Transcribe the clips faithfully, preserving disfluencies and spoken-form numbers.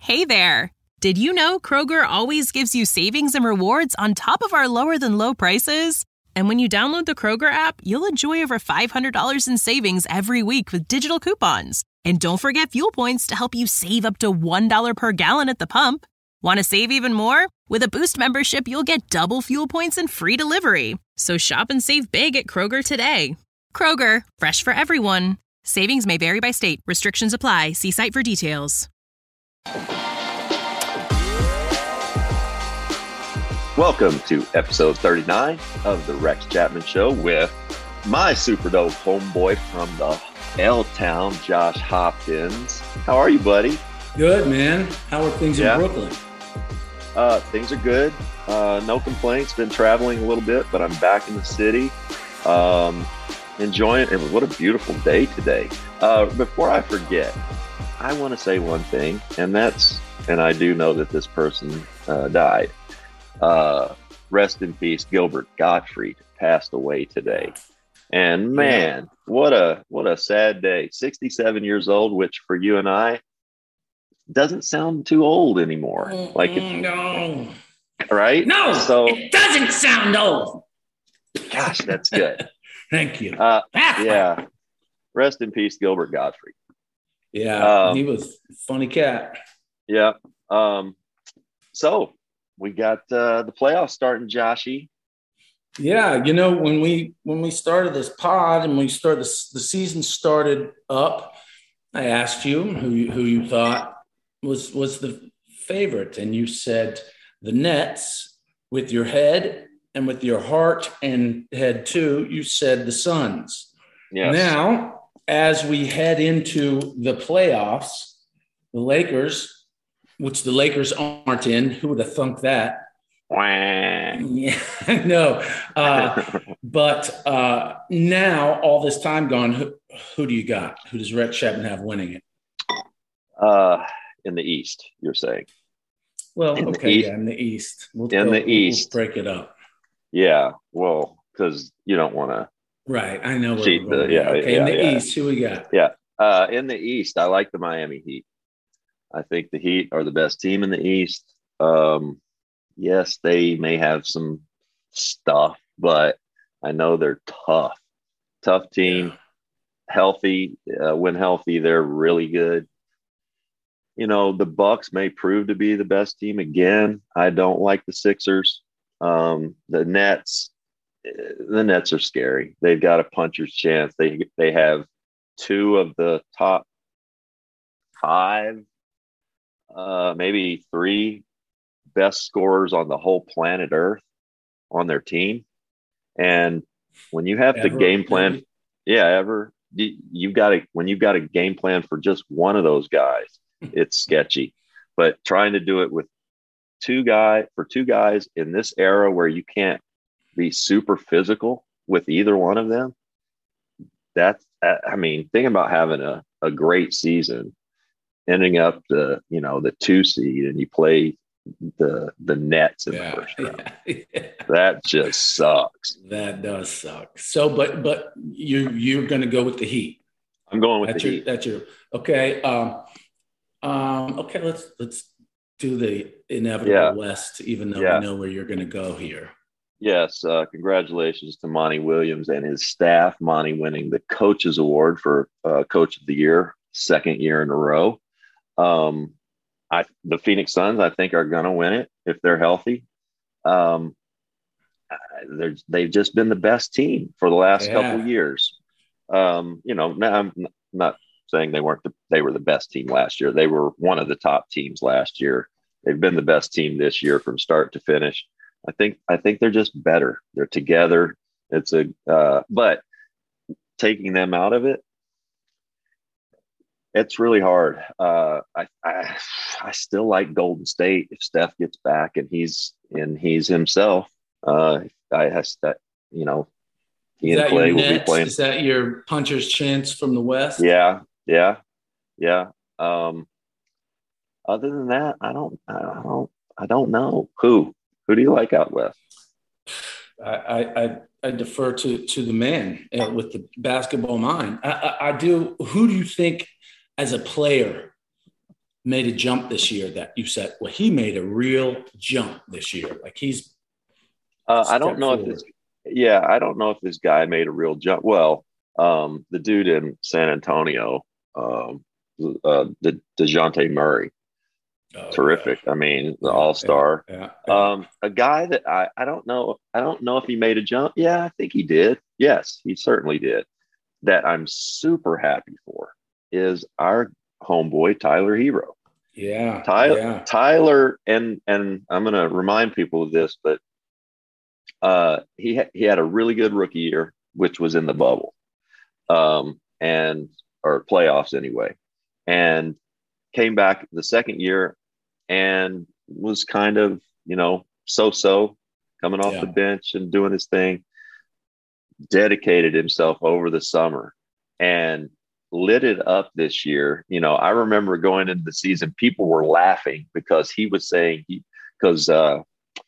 Hey there! Did you know Kroger always gives you savings and rewards on top of our lower-than-low prices? And when you download the Kroger app, you'll enjoy over five hundred dollars in savings every week with digital coupons. And don't forget fuel points to help you save up to one dollar per gallon at the pump. Want to save even more? With a Boost membership, you'll get double fuel points and free delivery. So shop and save big at Kroger today. Kroger, fresh for everyone. Savings may vary by state. Restrictions apply. See site for details. Welcome to episode thirty-nine of the Rex Chapman Show with my Superdome homeboy from the L-Town, Josh Hopkins. How are you, buddy? Good, man. How are things yeah. in Brooklyn? Uh, things are good. Uh, no complaints. Been traveling a little bit, but I'm back in the city. Um, enjoying it. What a beautiful day today. Uh, before I forget, I want to say one thing, and that's, and I do know that this person uh, died. Uh, rest in peace, Gilbert Gottfried passed away today. And man, what a what a sad day. sixty-seven years old, which for you and I doesn't sound too old anymore. Like it, no, right? No, so it doesn't sound old. Gosh, that's good. Thank you. Uh, yeah. Rest in peace, Gilbert Gottfried. Yeah, um, he was a funny cat. Yeah. Um, so we got uh, the playoffs starting, Joshy. Yeah, you know, when we when we started this pod and we started the, the season started up, I asked you who you, who you thought was was the favorite, and you said the Nets. With your head and with your heart and head too, you said the Suns. Yes. Now, as we head into the playoffs, the Lakers, which the Lakers aren't in, who would have thunk that? Yeah, no. Uh, but uh, now, all this time gone, who, who do you got? Who does Rex Chapman have winning it? Uh, in the East, you're saying? Well, in okay, yeah, in the East. We'll in go, the East. We'll break it up. Yeah, well, because you don't want to. Right, I know. Cheat the, yeah, okay, yeah, in the yeah. East, who we got? Yeah, uh, in the East, I like the Miami Heat. I think the Heat are the best team in the East. Um, yes, they may have some stuff, but I know they're tough. Tough team, yeah. healthy. Uh, when healthy, they're really good. You know, the Bucks may prove to be the best team again. I don't like the Sixers. Um, the Nets, the Nets are scary. They've got a puncher's chance. They they have two of the top five, uh, maybe three best scorers on the whole planet Earth on their team. And when you have ever, the game plan, maybe? yeah, ever, you've got to, when you've got a game plan for just one of those guys, it's sketchy. But trying to do it with two guys, for two guys in this era where you can't be super physical with either one of them, that's, I mean, think about having a, a great season, ending up the, you know, the two seed, and you play the the Nets in yeah, the first round. Yeah, yeah. That just sucks. That does suck. So, but but you you're going to go with the Heat. I'm going with that's the your, Heat. That's your okay. Um, um, okay, let's let's do the inevitable yeah. West, even though yeah. we know where you're going to go here. Yes, uh, congratulations to Monty Williams and his staff. Monty winning the Coaches Award for uh, Coach of the Year, second year in a row. Um, I the Phoenix Suns, I think, are going to win it if they're healthy. Um, they're they've just been the best team for the last yeah. couple of years. Um, you know, now I'm not saying they weren't the, they were the best team last year. They were one of the top teams last year. They've been the best team this year from start to finish. I think I think they're just better. They're together. It's a uh, but taking them out of it, it's really hard. Uh, I, I I still like Golden State if Steph gets back and he's and he's himself. Uh, I has that you know he Is and that Clay your will be Nets? playing. Is that your puncher's chance from the West? Yeah, yeah, yeah. Um, other than that, I don't, I don't, I don't know who. Who do you like out west? I I, I defer to to the man uh, with the basketball mind. I, I, I do. Who do you think, as a player, made a jump this year that you said, well, he made a real jump this year? Like he's Uh, I don't know forward. if this, yeah, I don't know if this guy made a real jump. Well, um, the dude in San Antonio, um, uh, De, DeJounte Murray, Oh, terrific. yeah. I mean, the Yeah, all star. yeah, yeah, yeah. Um, a guy that I, I don't know, I don't know if he made a jump. Yeah, I think he did. Yes, he certainly did. That I'm super happy for is our homeboy Tyler Hero. Yeah, Tyler, yeah. Tyler, and and I'm going to remind people of this, but uh, he ha- he had a really good rookie year, which was in the bubble, um, and or playoffs anyway, and came back the second year and was kind of you know so-so, coming off the Yeah. bench and doing his thing. Dedicated himself over the summer and lit it up this year. You know, I remember going into the season, people were laughing because he was saying he because uh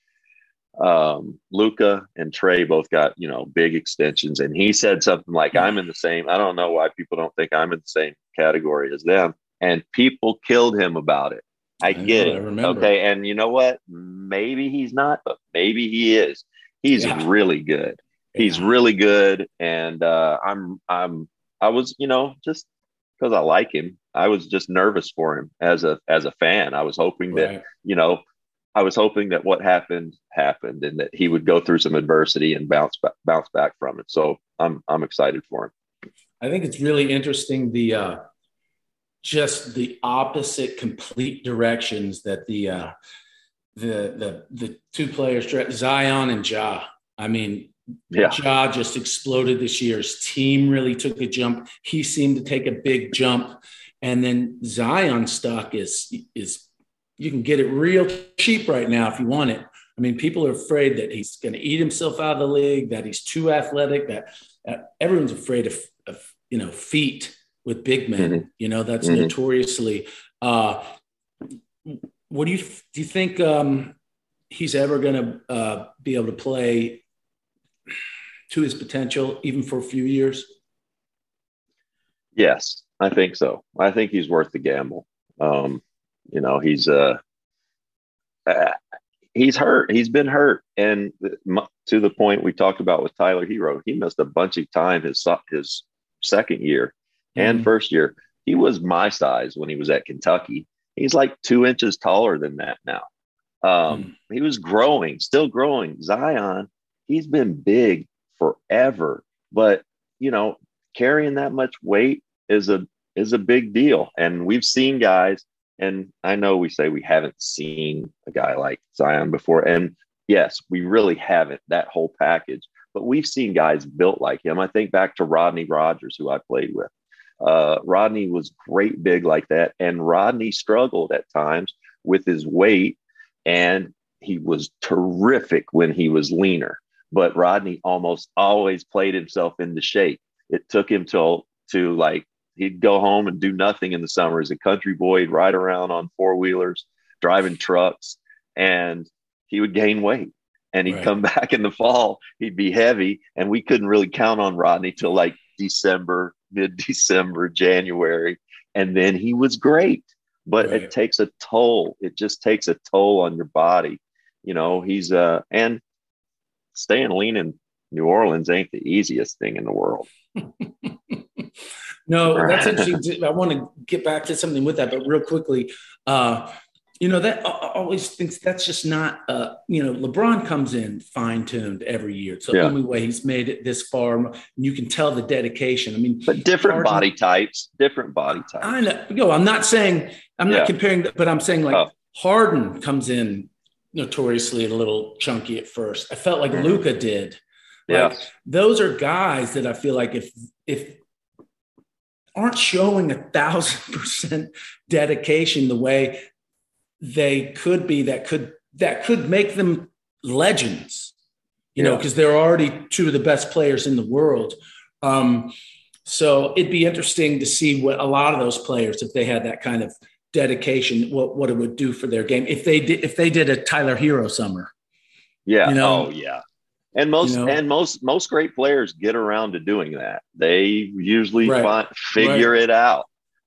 um Luca and Trey both got, you know, big extensions, and he said something like, I'm in the same, I don't know why people don't think I'm in the same category as them. And people killed him about it. I, I get know, I it. remember. Okay. And you know what? Maybe he's not, but maybe he is. He's Yeah. really good. He's Yeah. really good. And uh I'm I'm I was, you know, just because I like him, I was just nervous for him as a as a fan. I was hoping that, Right. you know, I was hoping that what happened happened and that he would go through some adversity and bounce back, bounce back from it. So I'm I'm excited for him. I think it's really interesting the uh, just the opposite, complete directions that the uh, the the the two players, Zion and Ja. I mean, Yeah. Ja just exploded this year. His team really took a jump. He seemed to take a big jump, and then Zion stock is is you can get it real cheap right now if you want it. I mean, people are afraid that he's going to eat himself out of the league, that he's too athletic, that uh, everyone's afraid of, of, you know, feet with big men. Mm-hmm. You know, that's Mm-hmm. notoriously. Uh, what do you do? You think um, he's ever going to uh, be able to play to his potential, even for a few years? Yes, I think so. I think he's worth the gamble. Um, you know, he's uh, uh he's hurt. He's been hurt, and to the point we talked about with Tyler Hero, he missed a bunch of time his his second year and Mhm. first year. He was my size when he was at Kentucky. He's like two inches taller than that now. Um, Mm. he was growing, still growing. Zion, he's been big forever, but you know, carrying that much weight is a is a big deal. And we've seen guys, and I know we say we haven't seen a guy like Zion before. And yes, we really haven't, that whole package, but we've seen guys built like him. I think back to Rodney Rogers, who I played with. Uh, Rodney was great big like that. And Rodney struggled at times with his weight, and he was terrific when he was leaner. But Rodney almost always played himself into shape. It took him till to like he'd go home and do nothing in the summer as a country boy. He'd ride around on four wheelers, driving trucks, and he would gain weight. And he'd Right. come back in the fall. He'd be heavy, and we couldn't really count on Rodney till like December, mid-December, January, and then he was great. But Right. it takes a toll. It just takes a toll on your body. You know, he's uh and staying lean in New Orleans ain't the easiest thing in the world. No, that's interesting. I want to get back to something with that, but real quickly, uh, you know, that I always thinks that's just not, uh, you know, LeBron comes in fine tuned every year. It's the Yeah. only way he's made it this far. And you can tell the dedication. I mean, But different Harden- body types, different body types. I know. No, I'm not saying, I'm not Yeah. comparing, but I'm saying like Oh. Harden comes in notoriously a little chunky at first. I felt like Mhm. Luka did. Like, Yes. those are guys that I feel like if, if, aren't showing a thousand percent dedication the way they could be, that could that could make them legends, you know, Yeah. because they're already two of the best players in the world. Um, so it'd be interesting to see what a lot of those players, if they had that kind of dedication, what what it would do for their game if they did if they did a Tyler Hero summer. Yeah. You know? Oh, yeah. And most You know? and most most great players get around to doing that. They usually Right. find, figure Right. it out.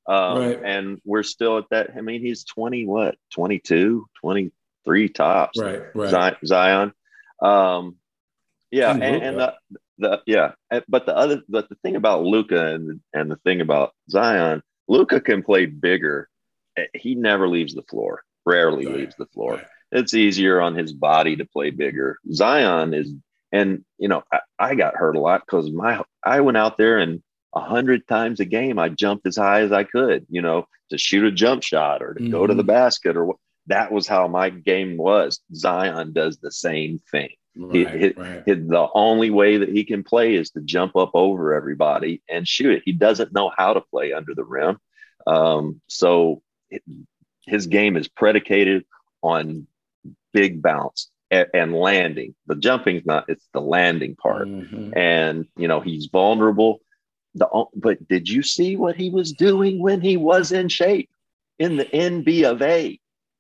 Um, right. And we're still at that. I mean, he's twenty, what, twenty-two, twenty-three tops. Right, right. Zion. Um, yeah. And And, and Luka. the, the, yeah. But the other, but the thing about Luka and, and the thing about Zion, Luka can play bigger. He never leaves the floor, rarely Right, leaves the floor. right. It's easier on his body to play bigger. Zion is, and, you know, I, I got hurt a lot because my, I went out there and a hundred times a game, I jumped as high as I could, you know, to shoot a jump shot or to Mm-hmm. go to the basket or what. That was how my game was. Zion does the same thing. He, Right, he, right. he, the only way that he can play is to jump up over everybody and shoot it. He doesn't know how to play under the rim. Um, so it, his game is predicated on big bounce and, and landing. The jumping's not, it's the landing part. Mm-hmm. And, you know, he's vulnerable. The, but did you see what he was doing when he was in shape in the N B of A?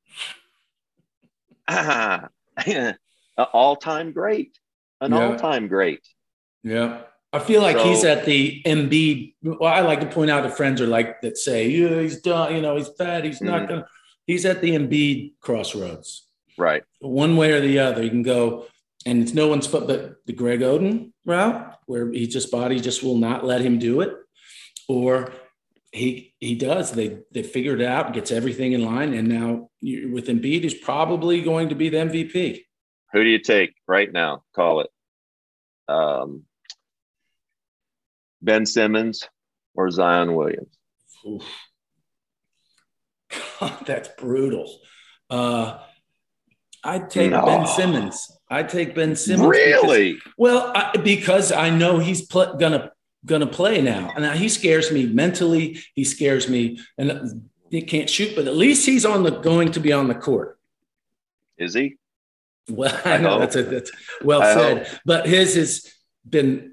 Ah, an all-time great, an Yeah. all-time great. Yeah. I feel like So- he's at the Embiid. Well, I like to point out that friends are like that say, yeah, he's done, you know, he's fat, he's not Mhm. gonna, he's at the Embiid crossroads. Right. One way or the other. You can go, and it's no one's fault, but the Greg Oden route, where he just body just will not let him do it, or he he does. They they figured it out, gets everything in line, and now you, with Embiid, he's probably going to be the M V P. Who do you take right now? Call it. Um, Ben Simmons or Zion Williams? Oof. That's brutal. Uh, I'd take No. Ben Simmons. I'd take Ben Simmons. Really? Because, well, I, because I know he's pl- gonna gonna play now, and he scares me mentally. He scares me, and he can't shoot, but at least he's on the going to be on the court. Is he? Well, I, I know hope. that's a, that's well I said, hope. but his has been.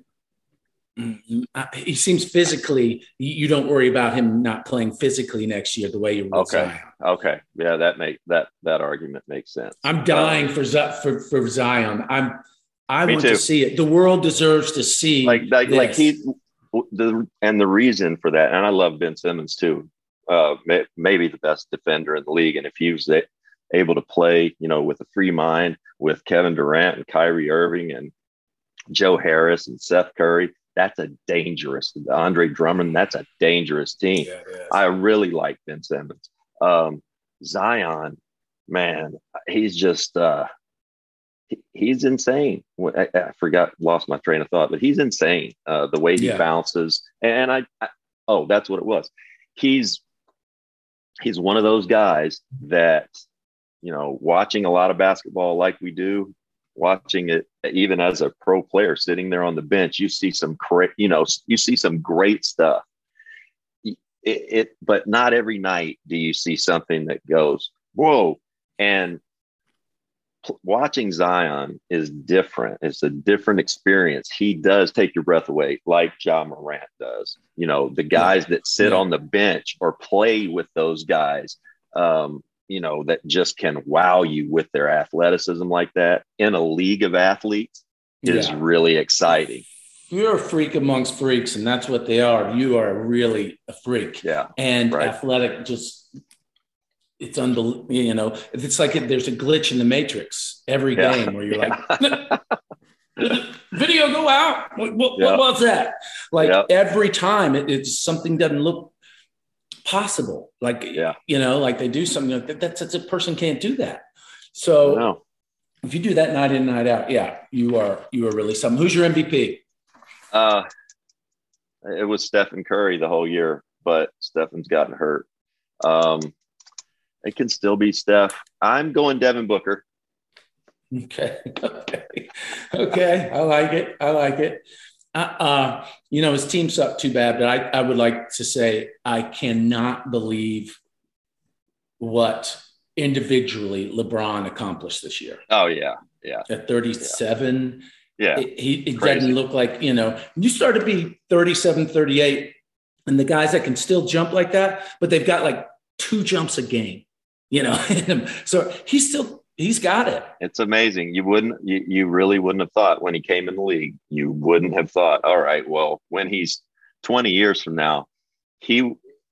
mm, He seems physically. You don't worry about him not playing physically next year the way you would. Okay. Zion. Okay. Yeah, that make that that argument makes sense. I'm dying Um, for, Z- for for Zion. I'm I Me want too. to see it. The world deserves to see like like like this. he the and the reason for that, and I love Ben Simmons too. Uh, may, maybe the best defender in the league, and if he was a, able to play, you know, with a free mind with Kevin Durant and Kyrie Irving and Joe Harris and Seth Curry, that's a dangerous Andre Drummond. That's a dangerous team. Yeah, it is. I really like Ben Simmons. Um, Zion, man, he's just uh, he, he's insane. I, I forgot, lost my train of thought, but he's insane. Uh, the way he Yeah. bounces, and I, I, oh, that's what it was. He's he's one of those guys that, you know, watching a lot of basketball like we do, watching it even as a pro player sitting there on the bench, you see some great, you know, you see some great stuff. It, it, but not every night do you see something that goes, whoa. And pl- watching Zion is different. It's a different experience. He does take your breath away, like Ja Morant does. You know, the guys Yeah. that sit Yeah. on the bench or play with those guys, um, you know, that just can wow you with their athleticism like that in a league of athletes is Yeah. really exciting. You're a freak amongst freaks, and that's what they are. You are really a freak. Yeah. And Right. athletic, just it's unbelievable. You know, it's like it, there's a glitch in the Matrix every Yeah. game where you're Yeah. like, video go out. What, what, Yeah. what was that? Like Yeah. every time it, it's something doesn't look possible. Like, Yeah. you know, like they do something like that. That's, that's a person can't do that. I So know. if you do that night in, night out, yeah, you are, you are really something. Who's your M V P? Uh, it was Stephen Curry the whole year, but Stephen's gotten hurt. Um, it can still be Steph. I'm going Devin Booker. Okay. Okay. Okay. I like it. I like it. Uh, uh, you know, his team sucked too bad, but I, I would like to say I cannot believe what individually LeBron accomplished this year. Oh yeah, yeah, At thirty-seven, yeah. it, he, it Crazy. doesn't look like, you know, you start to be thirty-seven, thirty-eight, and the guys that can still jump like that, but they've got like two jumps a game, you know, in him. So he's still, he's got it. It's amazing. You wouldn't, you, you really wouldn't have thought when he came in the league. You wouldn't have thought, all right, well, when he's twenty years from now, he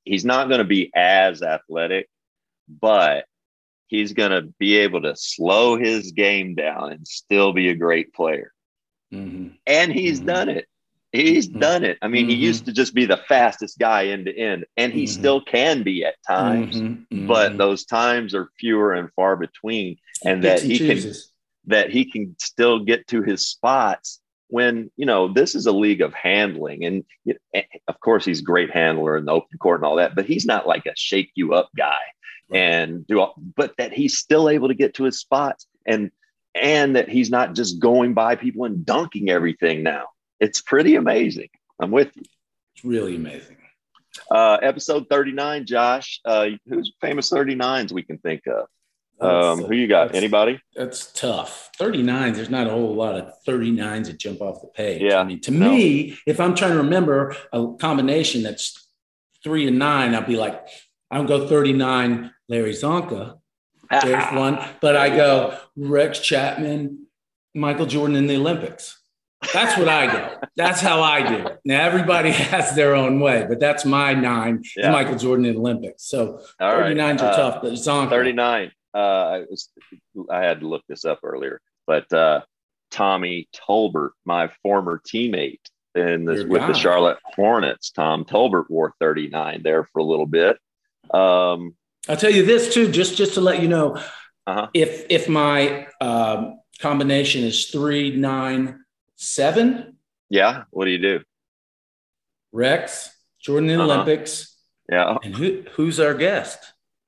he's not going to be as athletic, but he's going to be able to slow his game down and still be a great player. Mm-hmm. And he's mm-hmm. done it. He's mm-hmm. done it. I mean, mm-hmm. he used to just be the fastest guy end to end, and he mm-hmm. still can be at times, mm-hmm. but those times are fewer and far between. And that he can, that he can still get to his spots when, you know, this is a league of handling. And of course, he's a great handler in the open court and all that, but he's not like a shake you up guy right. and do all, but that he's still able to get to his spots, and and that he's not just going by people and dunking everything now. It's pretty amazing. I'm with you. It's really amazing. Uh, episode thirty-nine, Josh. Uh, who's famous thirty-nines we can think of? Um, who you got? That's, Anybody? That's tough. thirty-nines, there's not a whole lot of thirty-nines that jump off the page. Yeah. I mean, to no. me, if I'm trying to remember a combination that's three and nine, I'll be like, I'll go thirty-nine, Larry Zonka. There's one. But I go Rex Chapman, Michael Jordan in the Olympics. That's what I go. That's how I do it. Now, everybody has their own way, but that's my nine, yeah. Michael Jordan in the Olympics. So all thirty-nines right. are uh, tough, but Zonka. thirty-nine. Uh, I, was, I had to look this up earlier, but uh, Tommy Tolbert, my former teammate in this, with guy. the Charlotte Hornets, Tom Tolbert wore thirty-nine there for a little bit. Um, I'll tell you this too, just, just to let you know, uh-huh. if if my um, combination is three, nine, seven. Yeah. What do you do? Rex, Jordan in the uh-huh. Olympics. Yeah. And who who's our guest?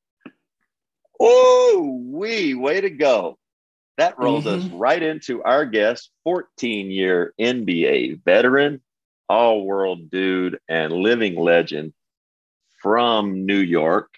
Oh, we way to go. That rolls mm-hmm. us right into our guest, fourteen-year N B A veteran, all-world dude, and living legend from New York.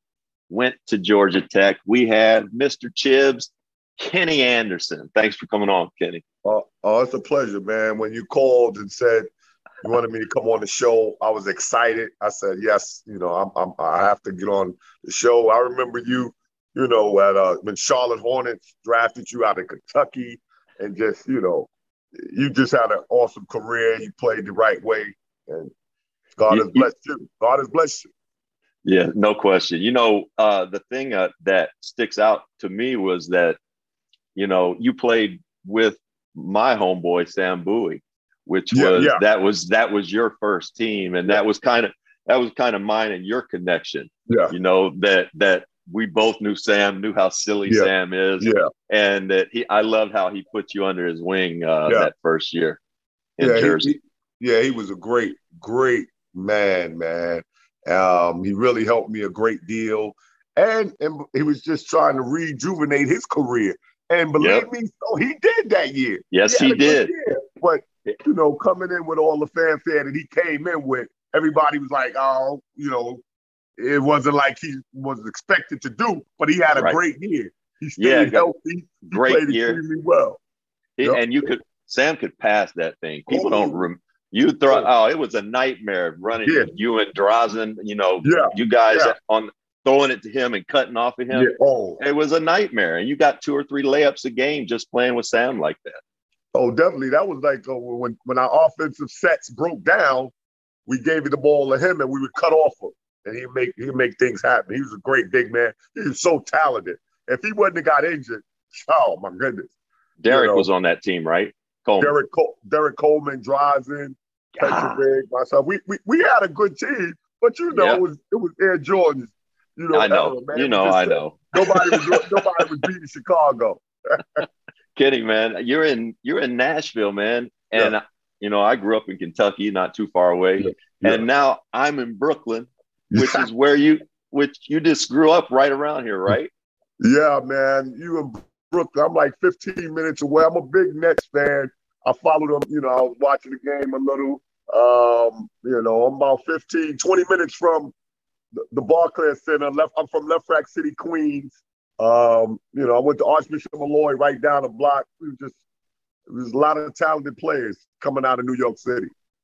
Went to Georgia Tech. We have Mister Chibs, Kenny Anderson. Thanks for coming on, Kenny. Oh, oh, it's a pleasure, man. When you called and said you wanted me to come on the show, I was excited. I said, yes, you know, I'm, I'm, I have to get on the show. I remember you, you know, at uh, when Charlotte Hornets drafted you out of Kentucky, and just, you know, you just had an awesome career. You played the right way, and God you, has blessed you. God has blessed you. Yeah, no question. You know, uh, the thing uh, that sticks out to me was that, you know, you played with my homeboy Sam Bowie, which yeah, was yeah. that was that was your first team, and that was kind of that was kind of mine and your connection. Yeah, you know that that we both knew Sam, knew how silly yeah. Sam is, yeah, and that he I loved how he put you under his wing uh, yeah. that first year in yeah, Jersey. He, he, yeah, he was a great, great man, man. Um, he really helped me a great deal, and and he was just trying to rejuvenate his career. And believe yep. me, so he did that year. Yes, he, he did. But, you know, coming in with all the fanfare that he came in with, everybody was like, oh, you know, it wasn't like he was expected to do, but he had a right. great year. He stayed yeah, healthy. He great played year. extremely well. He, yep. And you could, Sam could pass that thing. People oh. don't rem- You throw, oh, it was a nightmare running yeah. you and Drazen, you know, yeah. you guys yeah. on throwing it to him and cutting off of him. Yeah. Oh. It was a nightmare. And you got two or three layups a game just playing with Sam like that. Oh, definitely. That was like uh, when, when our offensive sets broke down, we gave the ball to him and we would cut off him. And he'd make, he'd make things happen. He was a great big man. He was so talented. If he wouldn't have got injured, oh, my goodness. Derek you know, was on that team, right? Coleman. Derek, Col- Derek Coleman, Drazen, Petrovic, myself. We, we we had a good team, but, you know, yeah. it was it was Air Jordan's. You know, I know. Era, you know, I know. Nobody was nobody was beating Chicago. Kidding, man. You're in you're in Nashville, man. And yeah. you know, I grew up in Kentucky, not too far away. Yeah. Yeah. And now I'm in Brooklyn, which is where you which you just grew up right around here, right? Yeah, man. You in Brooklyn. I'm like fifteen minutes away. I'm a big Nets fan. I followed them, you know, I was watching the game a little. Um, you know, I'm about fifteen, twenty minutes from the, the Barclays Center. Left, I'm from Left Rack City, Queens. Um, you know, I went to Archbishop Malloy right down the block. We were just, there's a lot of talented players coming out of New York City.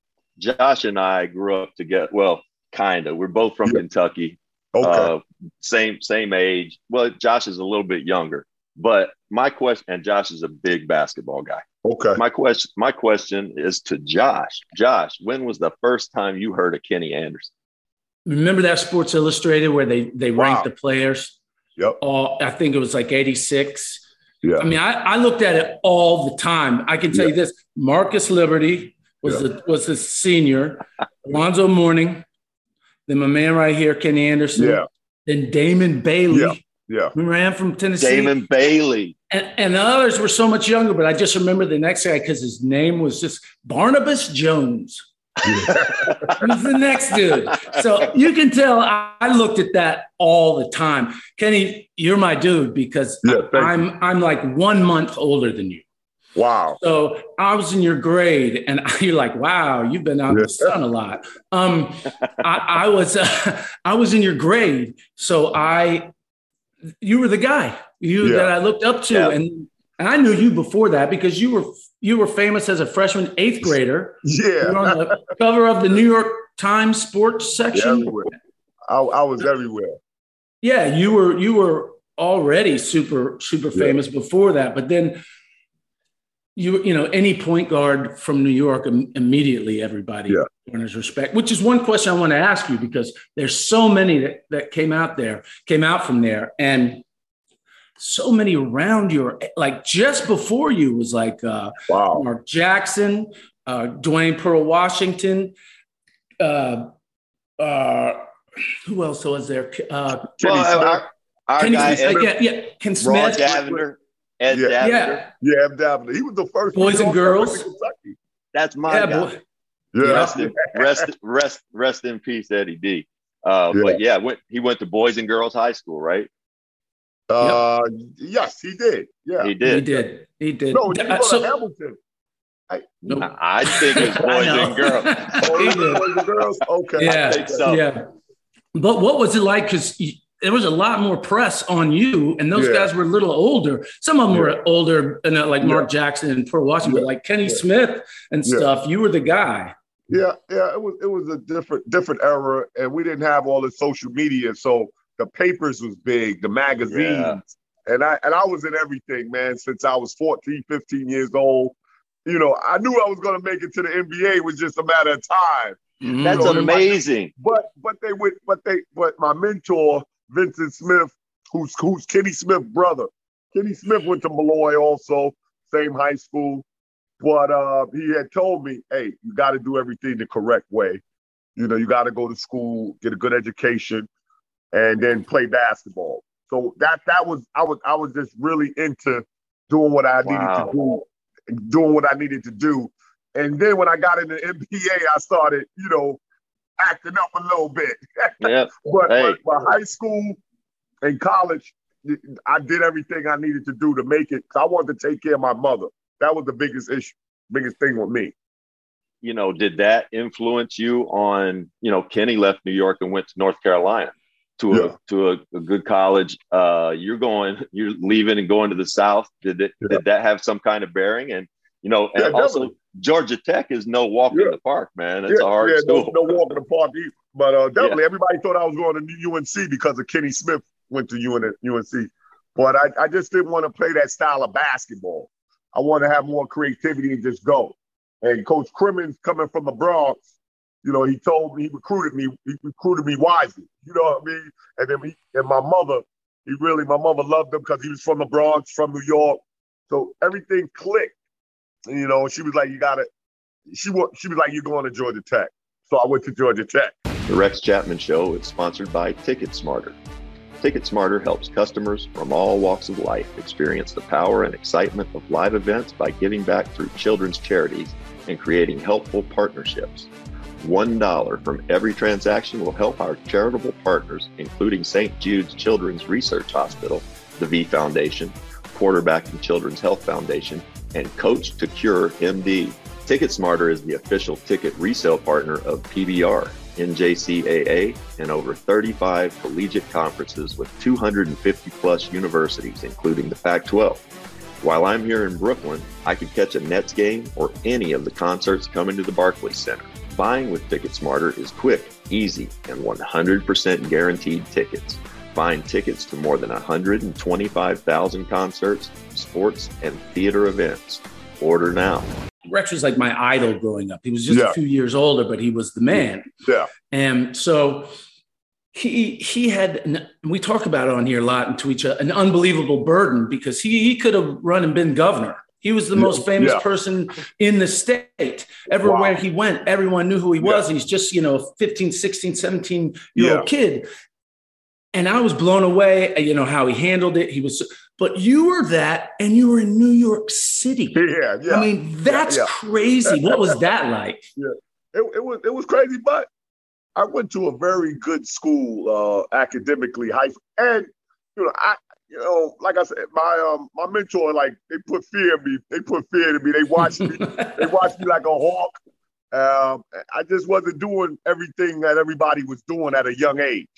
Josh and I grew up together. Well, kind of. We're both from yeah. Kentucky. Okay. Uh, same same age. Well, Josh is a little bit younger. But my question, and Josh is a big basketball guy. Okay. My question, my question is to Josh. Josh, when was the first time you heard of Kenny Anderson? remember that Sports Illustrated where they they Wow. ranked the players? Yep. All, I think it was like eighty-six. Yeah. I mean, I, I looked at it all the time. I can tell Yeah. you this: Marcus Liberty was Yeah. the was the senior, Alonzo Mourning, then my man right here, Kenny Anderson, Yeah. then Damon Bailey. Yeah. Yeah. Who ran from Tennessee. Damon Bailey. And, and the others were so much younger, but I just remember the next guy because his name was just Barnabas Jones. Who's the next dude? So you can tell I, I looked at that all the time. Kenny, you're my dude because Yeah, thank I'm you. I'm like one month older than you. Wow. So I was in your grade, and you're like, "Wow, you've been out in the sun a lot." Um, I, I was uh, I was in your grade, so I you were the guy you Yeah. that I looked up to, Yeah. and and I knew you before that because you were you were famous as a freshman eighth grader. You were Yeah. on the cover of the New York Times sports Yeah, section. everywhere. I, I was everywhere. Yeah, you were you were already super super Yeah. famous before that, but then you you know any point guard from New York im- immediately everybody Yeah. garners respect. Which is one question I want to ask you because there's so many that that came out there came out from there and so many around your like just before you was like uh, Wow. Mark Jackson, uh, Dwayne Pearl Washington, uh, uh, who else was there? Uh, Well, Smith. our, our Kenny guy, Smith, Ed, yeah, yeah, Ken Ron Smith. Davender. Ed Yeah. Davender. Yeah, Yeah, Ev Davila. He was the first Boys and New Yorker girls. to Kentucky. That's my yeah, guy. boy. Yeah. Rest, in, rest, rest, rest in peace, Eddie D. Uh, Yeah. But yeah, went, he went to Boys and Girls High School, right? Uh, yes, he did. Yeah. He He did. did. He did. No, he Uh, was so- to Hamilton. Nope. I think it's I Boys know. and Girls. Oh, He it was did. boys and girls. Okay. Yeah. I think so. Yeah. But what was it like? Because there was a lot more press on you, and those Yeah. guys were a little older. Some of them Yeah. were older, and uh, like Yeah. Mark Jackson and Pearl Washington, Yeah. but like Kenny Yeah. Smith and Yeah. stuff. You were the guy. Yeah, yeah, it was it was a different different era, and we didn't have all the social media, so the papers was big, the magazines, Yeah. and I and I was in everything, man, since I was fourteen, fifteen years old. You know, I knew I was going to make it to the N B A. It was just a matter of time. That's You know, amazing. But but they would but they but my mentor Vincent Smith, who's who's Kenny Smith's brother. Kenny Smith went to Malloy also, same high school. But uh, he had told me, hey, you got to do everything the correct way. You know, you got to go to school, get a good education, and then play basketball. So that that was I was I was just really into doing what I Wow. needed to do, doing what I needed to do. And then when I got in the N B A, I started, you know, acting up a little bit. Yep. But, Hey. but, but high school and college, I did everything I needed to do to make it. 'Cause I wanted to take care of my mother. That was the biggest issue, biggest thing with me. You know, did that influence you on, you know, Kenny left New York and went to North Carolina to a Yeah. to a, a good college. Uh, you're going, you're leaving and going to the South. Did it Yeah. did that have some kind of bearing? And you know, and Yeah, also definitely. Georgia Tech is no walk in Yeah. the park, man. It's yeah, a hard yeah, school. No, no walk in the park either. But uh, definitely, everybody thought I was going to U N C because of Kenny Smith went to U N C. But I, I just didn't want to play that style of basketball. I want to have more creativity and just go. And Coach Crimmins, coming from the Bronx, you know, he told me, he recruited me, he recruited me wisely. You know what I mean? And then he, and my mother, he really, my mother loved him because he was from the Bronx, from New York. So everything clicked. And, you know, she was like, you got to, she, wa- she was like, you're going to Georgia Tech. So I went to Georgia Tech. The Rex Chapman Show is sponsored by Ticket Smarter. Ticket Smarter helps customers from all walks of life experience the power and excitement of live events by giving back through children's charities and creating helpful partnerships. One dollar from every transaction will help our charitable partners, including Saint Jude's Children's Research Hospital, the V Foundation, Quarterbacking Children's Health Foundation, and Coach to Cure M D. Ticket Smarter is the official ticket resale partner of P B R, N J C A A, and over thirty-five collegiate conferences with two hundred fifty plus universities, including the Pac twelve. While I'm here in Brooklyn, I can catch a Nets game or any of the concerts coming to the Barclays Center. Buying with Ticket Smarter is quick, easy, and one hundred percent guaranteed tickets. Find tickets to more than one hundred twenty-five thousand concerts, sports, and theater events. Order now. Rex was like my idol growing up. He was just Yeah. a few years older, but he was the man. Yeah. And so he he had, we talk about it on here a lot and to each other, an unbelievable burden because he he could have run and been governor. He was the most famous yeah. person in the state. Everywhere wow. he went, everyone knew who he was. Yeah. He's just, you know, fifteen, sixteen, seventeen year old yeah. kid. And I was blown away, you know, how he handled it. He was, but you were that, and you were in New York City. Yeah, yeah. I mean, that's yeah, yeah. crazy. What was that like? Yeah, it, it was it was crazy, but I went to a very good school uh, academically, high school, and you know, I, you know, like I said, my um, my mentor, like they put fear in me. They put fear in me. They watched me. They watched me like a hawk. Um, I just wasn't doing everything that everybody was doing at a young age.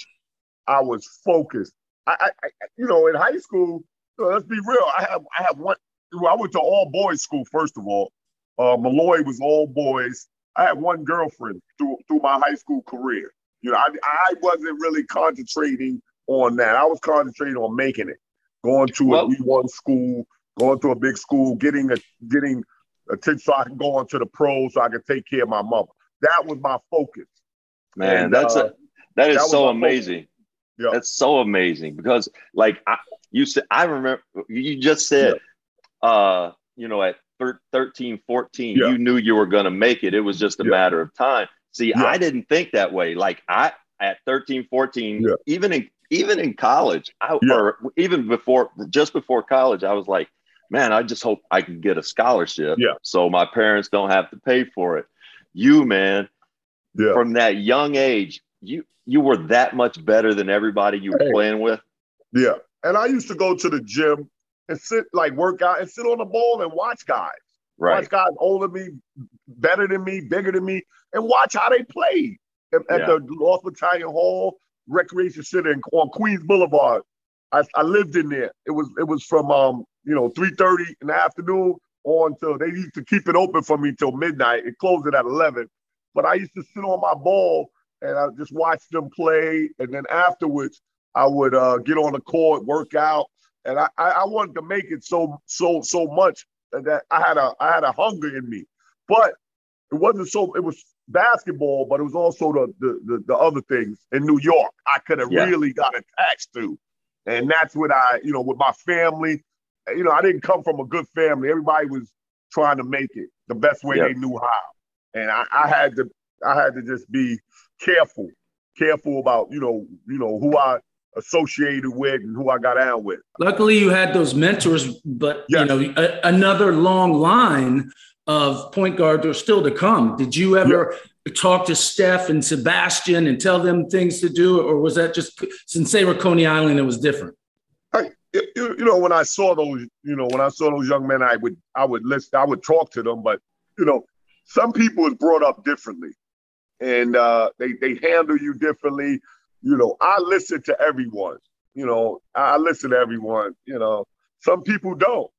I was focused. I, I, you know, in high school, you know, let's be real. I have, I have one. I went to all boys school first of all. Uh, Malloy was all boys. I had one girlfriend through through my high school career. You know, I, I wasn't really concentrating on that. I was concentrating on making it, going to well, a D one school, going to a big school, getting a getting a ticket so I could go on to the pros, so I could take care of my mother. That was my focus. Man, and, that's uh, a that is that so amazing. Yeah. That's so amazing because, like I, you said, I remember you just said, yeah. uh, you know, at thirteen, fourteen, yeah. you knew you were going to make it. It was just a yeah. matter of time. See, yeah. I didn't think that way. Like I, at thirteen, fourteen, yeah. even in even in college, I, yeah. or even before, just before college, I was like, man, I just hope I can get a scholarship, yeah. so my parents don't have to pay for it. You, man, yeah. from that young age, you. You were that much better than everybody you were hey. playing with. Yeah. And I used to go to the gym and sit, like work out and sit on the ball and watch guys. Right. Watch guys older than me, better than me, bigger than me, and watch how they played at, at yeah. the North Battalion Hall Recreation Center on Queens Boulevard. I, I lived in there. It was it was from um you know three thirty in the afternoon on till they used to keep it open for me till midnight. It closed it at eleven. But I used to sit on my ball and I just watched them play. And then afterwards, I would uh, get on the court, work out. And I, I wanted to make it so so so much that I had a I had a hunger in me. But it wasn't so, it was basketball, but it was also the the the, the other things in New York I could have yeah. really got attached to. And that's what I, you know, with my family, you know, I didn't come from a good family. Everybody was trying to make it the best way yeah. they knew how. And I, I had to I had to just be careful, careful about, you know, you know, who I associated with and who I got out with. Luckily you had those mentors, but yes. you know, a, another long line of point guards are still to come. Did you ever yeah. talk to Steph and Sebastian and tell them things to do? Or was that just, since they were Coney Island, it was different? I, you, you know, when I saw those, you know, when I saw those young men, I would, I would listen, I would talk to them, but you know, some people is brought up differently. And uh, they they handle you differently. You know, I listen to everyone. You know, I listen to everyone. You know, some people don't.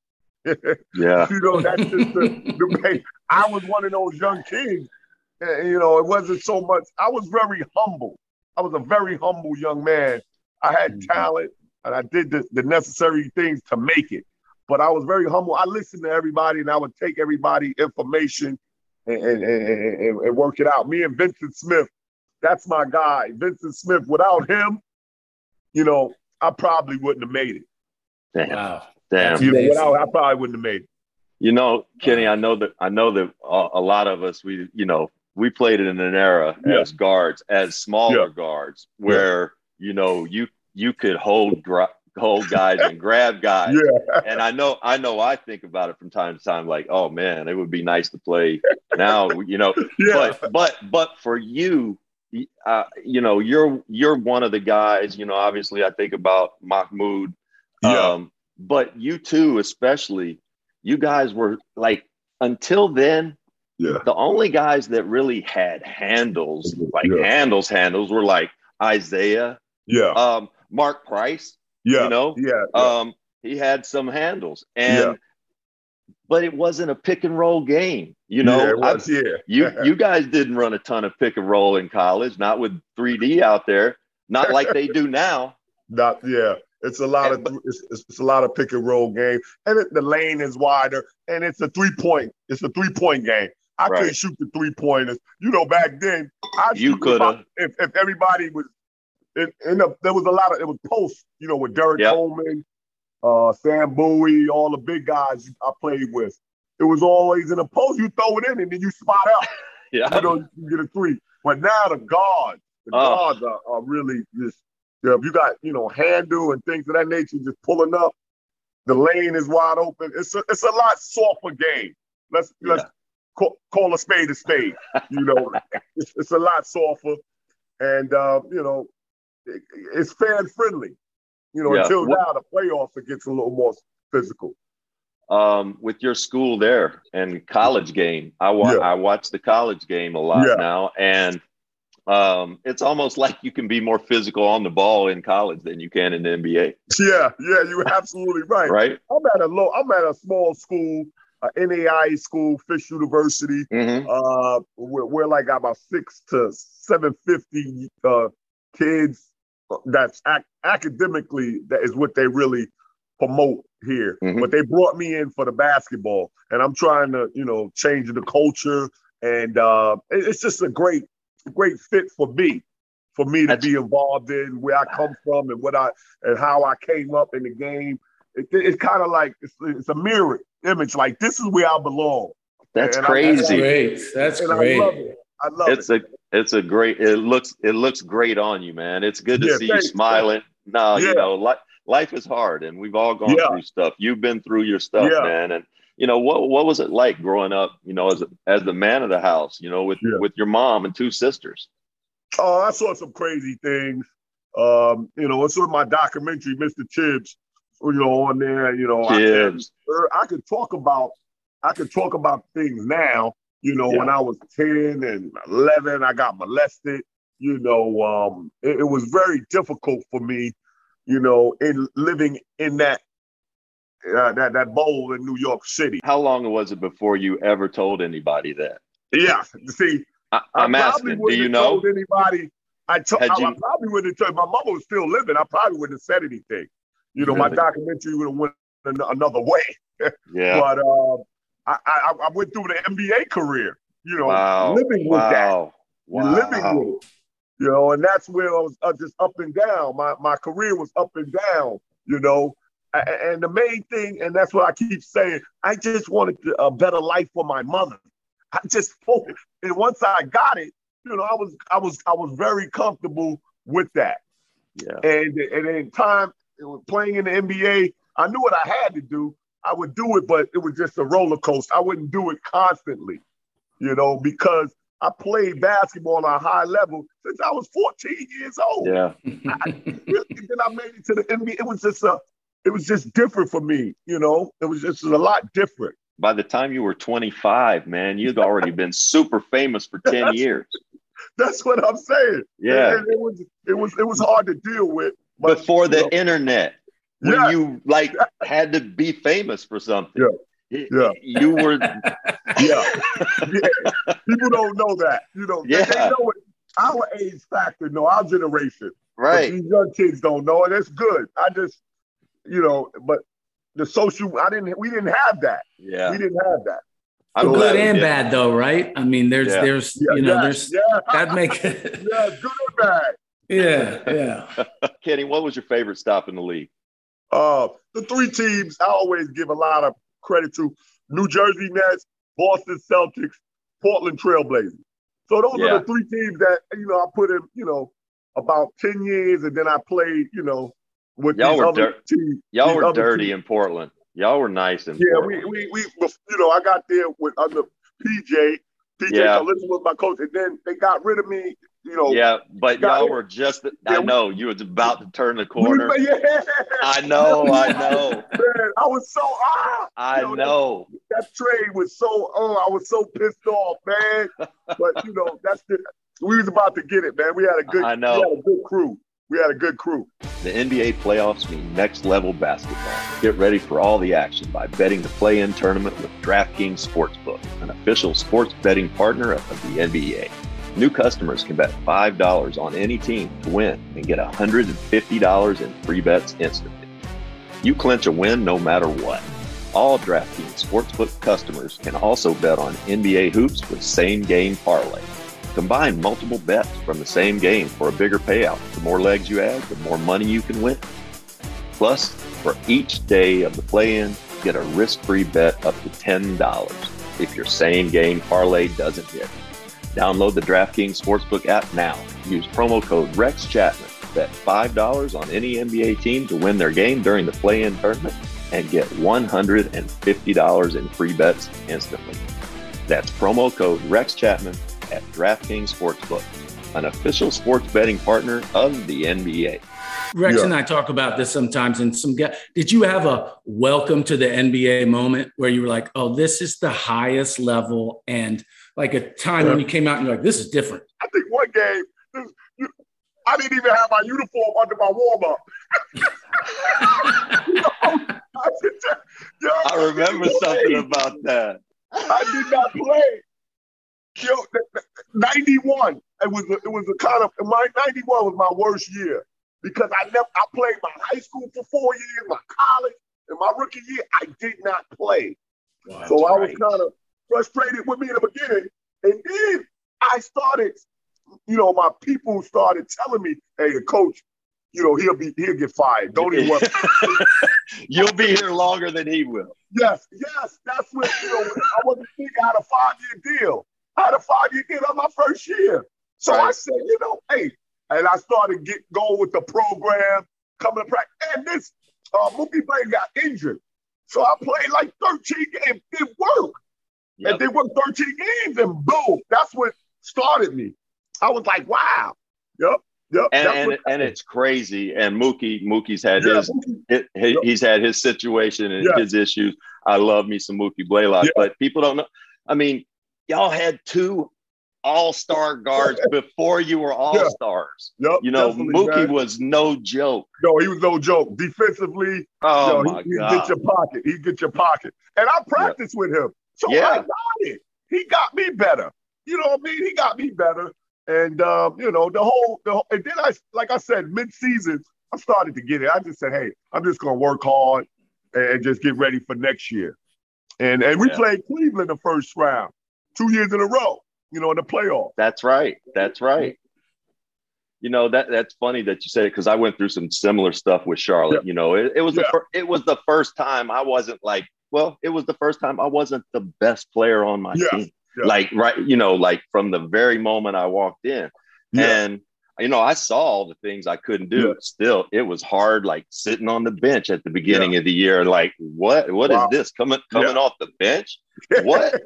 Yeah. You know, that's just the, the way. I was one of those young kids. And, you know, it wasn't so much. I was very humble. I was a very humble young man. I had mm-hmm. talent, and I did the, the necessary things to make it. But I was very humble. I listened to everybody, and I would take everybody information. And, and, and, and work it out. Me and Vincent Smith, that's my guy. Vincent Smith, without him, you know, I probably wouldn't have made it. Damn. Wow. Damn. You know, without, I probably wouldn't have made it. You know, Kenny, I know that I know that a lot of us, we, you know, we played it in an era yeah. as guards, as smaller yeah. guards, where, yeah. you know, you you could hold hold guys and grab guys. Yeah. And I know, I know I think about it from time to time, like, oh man, it would be nice to play now, you know, yeah. but, but, but for you, uh, you know, you're, you're one of the guys, you know, obviously I think about Mahmoud, yeah. um, but you too, especially, you guys were like, until then, yeah. the only guys that really had handles, like yeah. handles, handles were like Isaiah, yeah, um, Mark Price. Yeah, you know, yeah, yeah. Um, he had some handles, and yeah. but it wasn't a pick and roll game. You know, yeah, it was, yeah. you you guys didn't run a ton of pick and roll in college, not with three D out there, not like they do now. Not yeah, it's a lot and, of it's, it's a lot of pick and roll game, and it, the lane is wider, and it's a three point. It's a three point game. I right. couldn't shoot the three pointers. You know, back then, I you could have if if everybody was it, and the, there was a lot of, it was post, you know, with Derek yep. Coleman, uh, Sam Bowie, all the big guys I played with. It was always in a post, you throw it in and then you spot out. Yeah. You know, you get a three. But now the guards, the oh. guards are, are really just, you know, if you got, you know, handle and things of that nature just pulling up, the lane is wide open. It's a, it's a lot softer game. Let's, yeah. let's call, call a spade a spade. You know, it's, it's a lot softer. And, uh, you know, it, it's fan friendly. You know, yeah. until what, now, the playoffs, it gets a little more physical. Um, with your school there and college game, I, wa- yeah. I watch the college game a lot yeah. now. And um, it's almost like you can be more physical on the ball in college than you can in the N B A. Yeah, yeah, you're absolutely right. Right. I'm at a low, I'm at a small school, uh, N A I A school, Fish University. Mm-hmm. Uh, we're, we're like about six to seven fifty uh, kids. That's ac- academically, that is what they really promote here. Mm-hmm. But they brought me in for the basketball, and I'm trying to, you know, change the culture. And uh, it's just a great, great fit for me, for me to That's- be involved in where I come from and what I and how I came up in the game. It, it's kind of like it's, it's a mirror image. Like, this is where I belong. That's and crazy. That's great. That's and great. I love it. I love it's it. a it's a great. It looks it looks great on you, man. It's good to yeah, see thanks, you smiling. No, yeah. you know, li- life is hard, and we've all gone yeah. through stuff. You've been through your stuff, yeah. man. And you know what what was it like growing up? You know, as a, as the man of the house. You know, with yeah. with your mom and two sisters. Oh, I saw some crazy things. Um, you know, it's in my documentary, Mister Tibbs. You know, on there. You know, Tibbs. I, I could talk about I could talk about things now. You know, yeah. when I was ten and eleven, I got molested. You know, um, it, it was very difficult for me, you know, in living in that uh, that that bowl in New York City. How long was it before you ever told anybody that? Yeah, see, I, I'm I asking. Do you know? Told anybody? I, to, I, you... I probably wouldn't have told. My mother was still living. I probably wouldn't have said anything. You know, really? My documentary would have went an- another way. Yeah, but. Uh, I, I, I went through the N B A career, you know, wow. living with wow. that, wow. living with it, you know, and that's where I was uh, just up and down. My my career was up and down, you know, and, and the main thing, and that's what I keep saying, I just wanted a better life for my mother. I just focused, and once I got it, you know, I was I was I was very comfortable with that. Yeah. And and in time playing in the N B A, I knew what I had to do. I would do it, but it was just a roller coaster. I wouldn't do it constantly, you know, because I played basketball on a high level since I was fourteen years old. Yeah. I, then I made it to the N B A. It was just a, it was just different for me, you know. It was just a lot different. By the time you were twenty-five, man, you'd already been super famous for ten that's, years. That's what I'm saying. Yeah. And, and it was, it was, it was hard to deal with. But, Before the you know, internet. When yeah. you like had to be famous for something. Yeah. Yeah. You were yeah. yeah. People don't know that. You know, yeah. they, they know it. Our age factor, no, our generation. Right. But these young kids don't know, and it's good. I just, you know, but the social, I didn't, we didn't have that. Yeah. We didn't have that. So good and bad, though, right? I mean, there's, yeah. there's, yeah, you know, yeah, there's yeah. that make it. Yeah, good and bad. Yeah, yeah. Kenny, what was your favorite stop in the league? Uh, the three teams I always give a lot of credit to: New Jersey Nets, Boston Celtics, Portland Trailblazers. So those yeah. are the three teams that, you know, I put in, you know, about ten years, and then I played, you know, with y'all these were other dir- teams. Y'all were dirty teams. in Portland. Y'all were nice in yeah, Portland. we, we, we, you know, I got there with under P J. P J yeah. Calista was my coach, and then they got rid of me. You know, yeah, but y'all it. were just, yeah, I know, you was about to turn the corner. We, yeah. I know, I know. Man, I was so, ah. I you know. know. That, that trade was so, oh, I was so pissed off, man. But, you know, that's the, we was about to get it, man. We had a good, I know. We had a good crew. We had a good crew. The N B A playoffs mean next level basketball. Get ready for all the action by betting the play-in tournament with DraftKings Sportsbook, an official sports betting partner of the N B A. New customers can bet five dollars on any team to win and get one hundred fifty dollars in free bets instantly. You clinch a win no matter what. All DraftKings Sportsbook customers can also bet on N B A hoops with same-game parlay. Combine multiple bets from the same game for a bigger payout. The more legs you add, the more money you can win. Plus, for each day of the play-in, get a risk-free bet up to ten dollars if your same-game parlay doesn't hit. Download the DraftKings Sportsbook app now. Use promo code Rex Chapman. Bet five dollars on any N B A team to win their game during the play-in tournament and get one hundred fifty dollars in free bets instantly. That's promo code Rex Chapman at DraftKings Sportsbook, an official sports betting partner of the N B A. Rex Yeah. and I talk about this sometimes. And some guy, did you have a welcome to the N B A moment where you were like, "Oh, this is the highest level," and like a time Yeah. when you came out and you're like, "This is different." I think one game, this- you- I didn't even have my uniform under my warm-up. You know, I, did that- yo, I remember didn't something play. about that. I did not play. Yo, th- th- ninety-one. It was a, it was a kind of my ninety-one was my worst year because I never I played my high school for four years, my college, and my rookie year I did not play. Wow. So I was right. kind of frustrated with me in the beginning, and then I started. You know, my people started telling me, "Hey, the coach, you know, he'll be he'll get fired. Don't even worry." You'll be here longer than he will. Yes, yes, that's what, you know, I wasn't thinking I had a five-year deal. I had a five-year deal on my first year. So I Right. said, you know, hey, and I started get going with the program, coming to practice. And this uh, Mookie Blaine got injured. So I played like thirteen games. It worked. Yep. And they worked thirteen games, and boom, that's what started me. I was like, wow. Yep, yep. And that's and, what and it's crazy. And Mookie Mookie's had yeah, his Mookie, it, he, he's had his situation and Yeah. his issues. I love me some Mookie Blaylock, Yeah. but people don't know. I mean, y'all had two all-star guards before you were all-stars. yep, You know, definitely, Mookie man. was no joke. No, he was no joke. Defensively, Oh Yo, my he, he God. get your pocket. He get your pocket. And I practiced with him. So Yeah. I got it. He got me better. You know what I mean? He got me better. And, um, you know, the whole, the whole, and then I, like I said, mid-season, I started to get it. I just said, hey, I'm just going to work hard and just get ready for next year. And and we Yeah. played Cleveland the first round, two years in a row, you know, in the playoff. That's right. That's right. You know, that that's funny that you said it because I went through some similar stuff with Charlotte. Yeah. You know, it, it was the Yeah. fir- it was the first time I wasn't like, well, it was the first time I wasn't the best player on my Yeah. team. Yeah. Like, right, you know, like from the very moment I walked in. Yeah. And you know, I saw all the things I couldn't do. Yeah. Still, it was hard, like sitting on the bench at the beginning of the year. Like, what? What Wow. is this coming coming Yeah. off the bench? What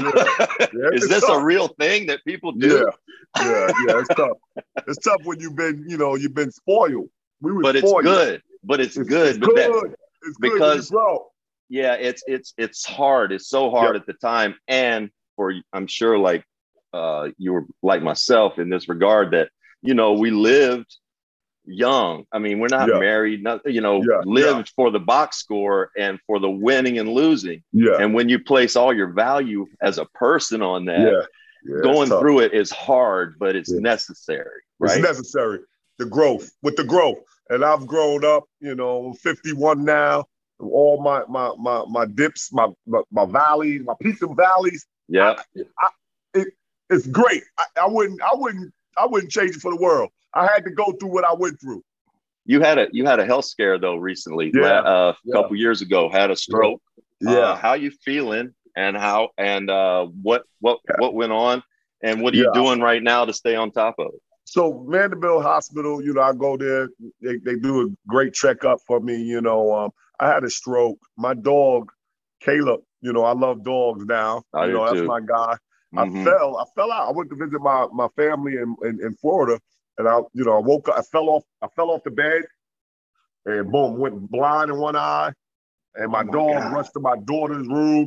Yeah, is it's this a tough. real thing that people do? Yeah, yeah, yeah. It's tough. It's tough when you've been, you know, you've been spoiled. We were But it's spoiled. good. But it's, It's good. It's but that, good. It's good because- when you grow. yeah, it's it's it's hard. It's so hard Yeah. at the time, and for I'm sure, like uh, you were like myself in this regard that you know we lived young. I mean, we're not Yeah. married. Not you know, Yeah, lived for the box score and for the winning and losing. Yeah, And when you place all your value as a person on that, yeah. yeah it's going tough. through it is hard, but it's Yeah. necessary, It's right? necessary. The growth with the growth, and I've grown up. You know, I'm fifty-one now. All my my my my dips, my my, my valleys, my peaks and valleys. Yeah. It, it's great. I, I wouldn't I wouldn't I wouldn't change it for the world. I had to go through what I went through. You had a you had a health scare though recently, Yeah. uh, a Yeah. couple years ago. Had a stroke. Yeah. Uh, how you feeling, and how and uh, what what what went on, and what are you Yeah. doing right now to stay on top of it? So Vanderbilt Hospital, you know, I go there. They they do a great checkup for me. You know, um, I had a stroke. My dog, Caleb. You know, I love dogs now. I you do know, that's too. my guy. Mhm. I fell. I fell out. I went to visit my my family in, in in Florida, and I, you know, I woke up. I fell off. I fell off the bed, and boom, went blind in one eye. And my, Oh my dog God. rushed to my daughter's room,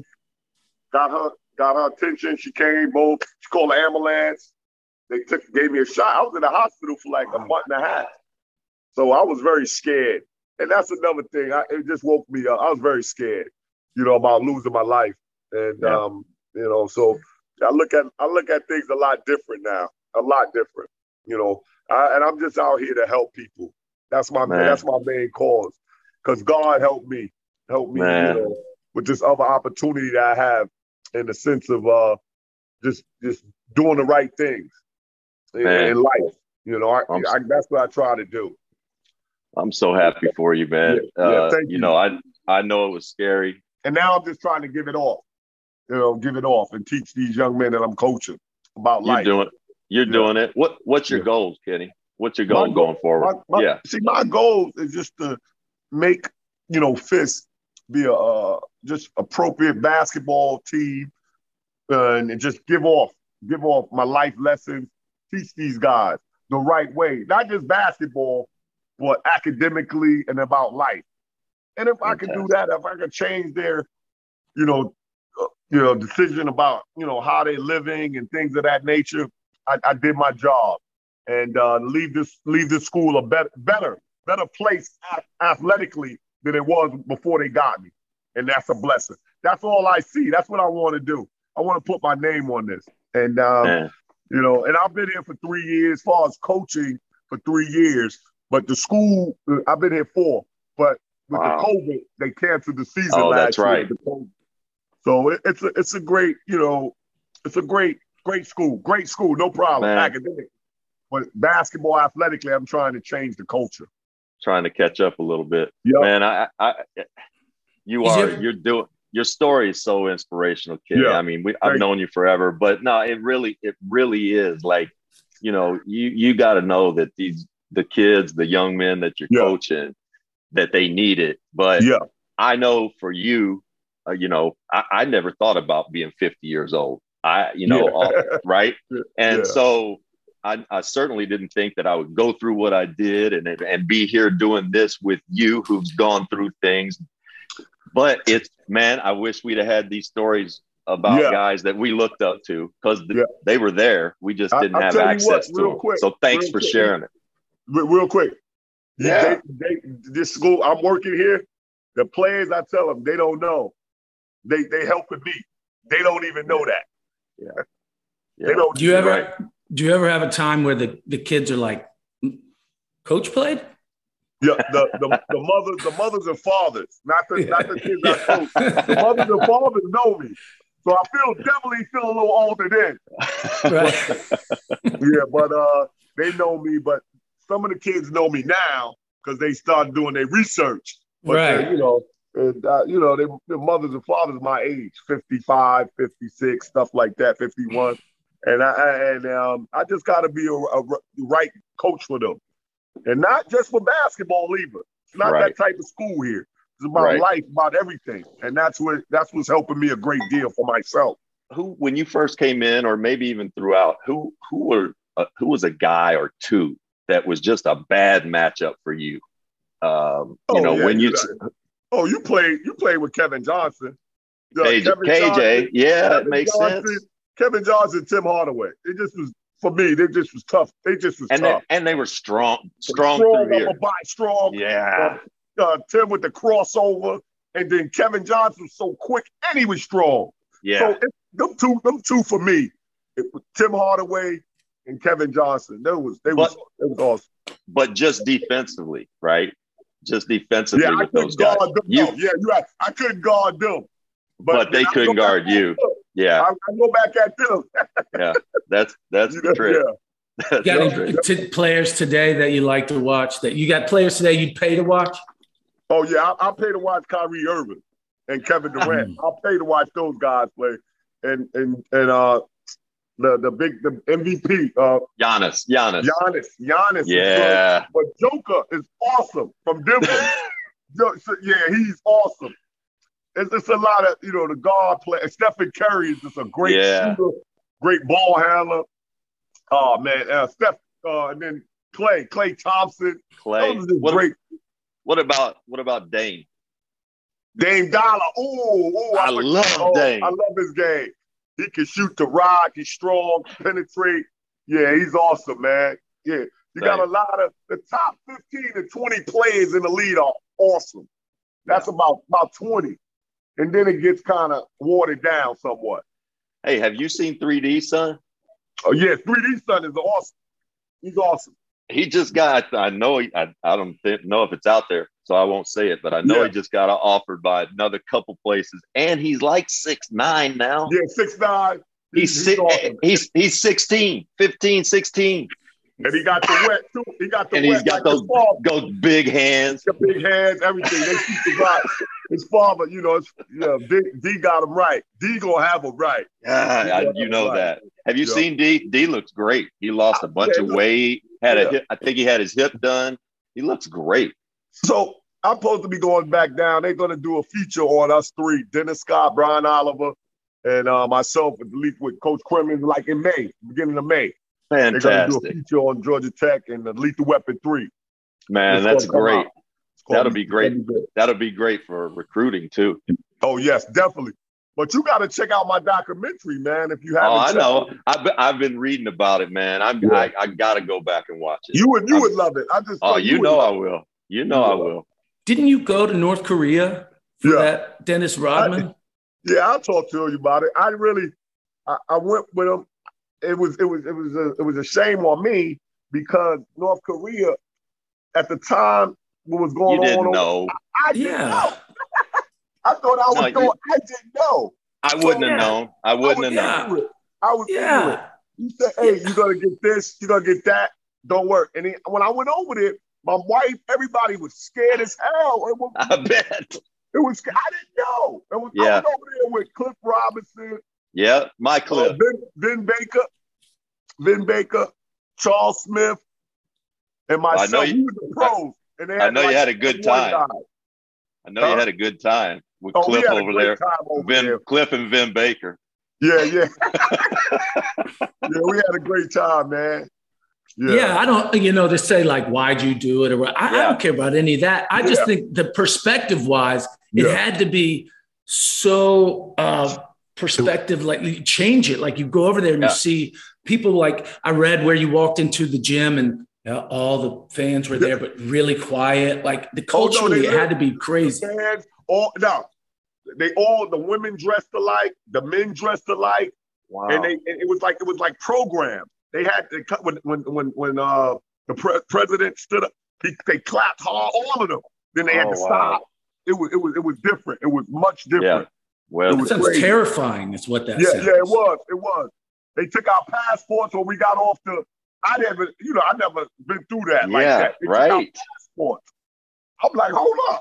got her got her attention. She came. Boom. She called the ambulance. They took gave me a shot. I was in the hospital for like a month and a half. So I was very scared. And that's another thing. I, it just woke me up. I was very scared, you know, about losing my life. And Yeah. um, you know, so I look at I look at things a lot different now. A lot different. You know. I, and I'm just out here to help people. That's my Man. that's my main cause. Because God helped me. Helped me, Man. you know, with this other opportunity that I have in the sense of uh just just doing the right things. in, in life. You know, I, I, that's what I try to do. I'm so happy for you, man. Yeah, uh, yeah, thank you. you. know, I I know it was scary. And now I'm just trying to give it off. You know, give it off and teach these young men that I'm coaching about You're life. doing, you're yeah. doing it. What What's your yeah. goals, Kenny? What's your goal my going forward? My, my, yeah. See, my goal is just to make, you know, Fisk be a uh, just appropriate basketball team uh, and just give off, give off my life lessons, teach these guys the right way, not just basketball, but academically and about life. And if Fantastic. I could do that, if I could change their, you know, uh, you know, decision about, you know, how they're living and things of that nature, I, I did my job. And uh, leave this leave this school a better better better place athletically than it was before they got me, and that's a blessing. That's all I see. That's what I want to do. I want to put my name on this, and um, you know, and I've been here for three years, as far as coaching for three years. But the school, I've been here four. But with wow. the COVID, they canceled the season oh, last that's right. year. So it, it's a it's a great, you know, it's a great great school, great school, no problem, Man. academic. But basketball, athletically, I'm trying to change the culture. Trying to catch up a little bit. Yep. Man, I, I, you are, you're doing, your story is so inspirational, kid. Yeah. I mean, we, I've known you forever, but no, it really, it really is like, you know, you, you got to know that these, the kids, the young men that you're yeah. coaching, that they need it. But yeah. I know for you, uh, you know, I, I never thought about being fifty years old. I, you know, yeah. all, right. And yeah. so, I, I certainly didn't think that I would go through what I did and and be here doing this with you, who's gone through things. But it's, man, I wish we'd have had these stories about yeah. guys that we looked up to, because the, yeah. they were there. We just didn't I, have access what, to them. Quick, so thanks for quick. sharing it. Real quick. Yeah. They, they, this school, I'm working here. The players, I tell them, they don't know. They they helping me. They don't even know that. Yeah. yeah. They don't. Do you ever? Right. Do you ever have a time where the, the kids are like, Coach played? Yeah, the, the, the mothers, the mothers and fathers, not the yeah. not the kids I coach. The mothers and fathers know me. So I feel definitely feel a little older then. Right. yeah, but uh they know me, but some of the kids know me now because they started doing their research. But right. you know, and, uh, you know, they, the mothers and fathers my age, fifty-five, fifty-six, stuff like that, fifty-one. And I and um, I just got to be a, a right coach for them, and not just for basketball either. It's not right. that type of school here. It's about right. life, about everything, and that's what that's what's helping me a great deal for myself. Who, when you first came in, or maybe even throughout, who who were uh, who was a guy or two that was just a bad matchup for you? Um, you oh, know, yeah, when you right. oh you played you played with Kevin Johnson, uh, K J, Kevin K J Johnson, yeah, Kevin it makes Johnson, sense. Kevin Johnson, Tim Hardaway. It just was, for me, they just was tough. They just was and tough. They, and they were strong, strong, strong through here. Body, strong. Yeah. Uh, uh, Tim with the crossover, and then Kevin Johnson was so quick, and he was strong. Yeah. So it, them two, them two for me, it, Tim Hardaway and Kevin Johnson. That was, they was, it was awesome. But just defensively, right? Just defensively yeah, with those guys. Them. You, no, yeah, you're right. I couldn't guard them. But, but they couldn't guard you. Yeah, I, I go back at them. yeah, that's that's the trick. Yeah. That's got any t- players today that you like to watch? That you got players today you'd pay to watch? Oh yeah, I, I'll pay to watch Kyrie Irving and Kevin Durant. I'll pay to watch those guys play, and and and uh the the big the M V P uh Giannis, Giannis, Giannis, Giannis. Yeah, but Joker is awesome from Denver. Yeah, he's awesome. It's, it's a lot of, you know, the guard play. Stephen Curry is just a great yeah. shooter, great ball handler. Oh, man. Uh, Steph, uh, and then Clay, Clay Thompson. Clay. What, great. What about what about Dame? Dame Dollar. Ooh, ooh. I, I love oh, Dame. I love his game. He can shoot the rock. He's strong, penetrate. Yeah, he's awesome, man. Yeah. You Dame. got a lot of the top fifteen to twenty players in the league are awesome. That's yeah. about, about twenty. And then it gets kind of watered down somewhat. Hey, have you seen three D Son? Oh, yeah. three D Son is awesome. He's awesome. He just got, I know, he, I, I don't think, know if it's out there, so I won't say it, but I know yeah. he just got offered by another couple places. And he's like six nine now. Yeah, six nine. He's he's, six, awesome. he's he's sixteen, fifteen, sixteen. And he got the wet too. He got the and wet. he's got like those those big hands. The big hands, everything. They keep the rock. His father, you know, it's, yeah, D, D got him right. D gonna have him right. Yeah, I, you know right. that. Have you yeah. seen D? D looks great. He lost a bunch yeah, of weight. Had yeah. a hip, I think he had his hip done. He looks great. So I'm supposed to be going back down. They're gonna do a feature on us three: Dennis Scott, Brian Oliver, and uh, myself, with Coach Crimmins, like in May, beginning of May. Fantastic. They're gonna do a feature on Georgia Tech and the Lethal Weapon three. Man, it's that's great. That'll be great. Be That'll be great for recruiting too. Oh yes, definitely. But you got to check out my documentary, man. If you haven't, oh, I know. I've been, I've been reading about it, man. I'm yeah. I, I got to go back and watch it. You would you I'm, would love it. I just oh, you, you know I will. You know I will. Didn't you go to North Korea for yeah. that, Dennis Rodman? I, yeah, I'll talk to you about it. I really, I, I went with him. It was it was it was a it was a shame on me because North Korea at the time what was going you didn't on. Know. I, I didn't yeah. know. I thought I was no, going. You, I didn't know. I wouldn't so, have yeah. known. I wouldn't I have known. Ignorant. I was yeah. ignorant. You said, "Hey, you're gonna get this. You're gonna get that. Don't work." And then, when I went over there, my wife, everybody was scared as hell. It was, I bet. It was. I didn't know. It was. Yeah. I was over there with Cliff Robinson. Yeah, my Cliff. Uh, Vin, Vin Baker. Vin Baker, Charles Smith, and myself. I know you, we were the pros. And they had I know like you had a good time. Guy. I know huh? you had a good time with oh, Cliff over there. Over Vin, there. Cliff and Vin Baker. Yeah, yeah. yeah, we had a great time, man. Yeah. yeah, I don't, you know, to say like, why'd you do it? Or I, yeah. I don't care about any of that. I just yeah. think the perspective wise, it yeah. had to be so uh, perspective, like you change it. Like you go over there and yeah. you see people like I read where you walked into the gym and you know, all the fans were there, but really quiet. Like the culturally, oh, no, it had to be crazy. Fans, all, no, they all, the women dressed alike, the men dressed alike. Wow. And they, and it was like, it was like programmed. They had to cut when, when, when, when uh, the pre- president stood up, he, they clapped hard, all of them. Then they had oh, to wow. stop. It was, it was, it was different. It was much different. Yeah. Well, it was sounds crazy. Terrifying is what that yeah, sounds. Yeah, it was. It was. They took our passports when we got off the. I never, you know, I never been through that yeah, like that. They right. took our passports. I'm like, hold up.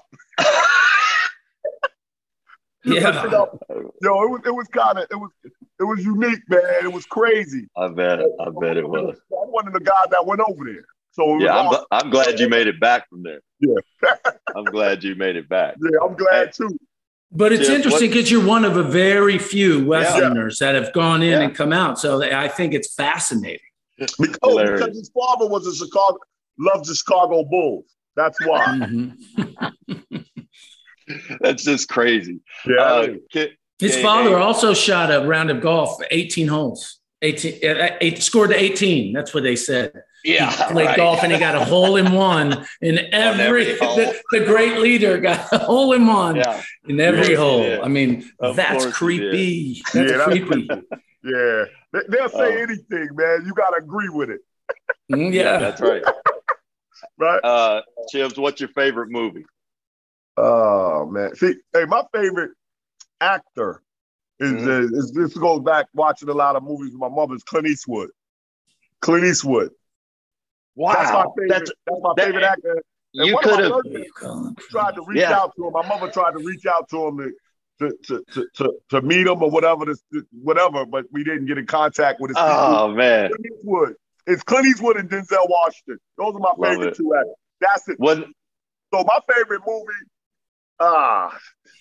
yeah. Up. Yo, it was, it was kind of, it was, it was unique, man. It was crazy. I bet it. I bet it was. I'm one of the guys that went over there. So yeah, I'm, awesome. I'm glad you made it back from there. Yeah. I'm glad you made it back. Yeah, I'm glad too. But it's Jim, interesting because you're one of a very few Westerners yeah. that have gone in yeah. and come out. So I think it's fascinating. Because, oh, because his father was a Chicago, loved the Chicago Bulls. That's why. Mm-hmm. That's just crazy. Yeah. Uh, kid, his hey, father hey. also shot a round of golf, eighteen holes. eighteen, eight, scored to eighteen. That's what they said. Yeah, he played right. golf and he got a hole in one in every. every the, the great leader got a hole in one yeah. in every yes, hole. I mean, of that's creepy. That's yeah, creepy. That's, yeah, they, they'll say uh, anything, man. You got to agree with it. yeah. yeah, that's right. Right, uh, Chibs, what's your favorite movie? Oh man, see, hey, my favorite actor is, mm-hmm. uh, is this goes back watching a lot of movies with my mother's Clint Eastwood. Clint Eastwood. Wow, that's my favorite. That's, that's my that, favorite actor. And you could have tried to reach yeah. out to him. My mother tried to reach out to him to to to to, to meet him or whatever, this, whatever. But we didn't get in contact with his. Oh people. man, Clint Eastwood. It's Clint Eastwood and Denzel Washington. Those are my Love favorite it. two actors. That's it. What? So my favorite movie. Ah.